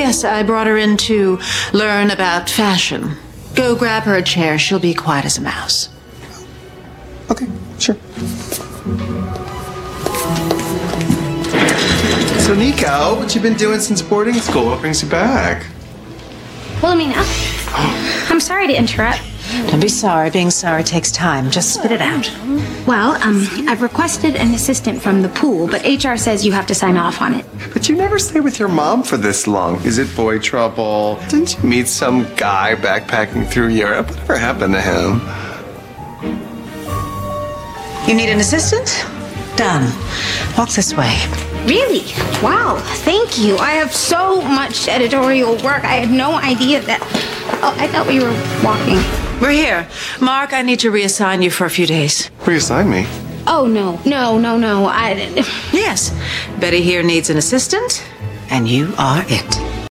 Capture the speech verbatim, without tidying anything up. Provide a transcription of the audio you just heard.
Yes, I brought her in to learn about fashion. Go grab her a chair. She'll be quiet as a mouse. Okay, sure. So, Nico, what you been doing since boarding school? What brings you back? Wilhelmina, I'm sorry to interrupt. Don't be sorry. Being sorry takes time. Just spit it out. Well, um, I've requested an assistant from the pool, but H R says you have to sign off on it. But you never stay with your mom for this long. Is it boy trouble? Didn't you meet some guy backpacking through Europe? Whatever happened to him? You need an assistant? Done. Walk this way. Really? Wow, thank you. I have so much editorial work. I had no idea that... Oh, I thought we were walking. We're here. Mark, I need to reassign you for a few days. Reassign me? Oh, no, no, no, no. I... Yes. Betty here needs an assistant, and you are it.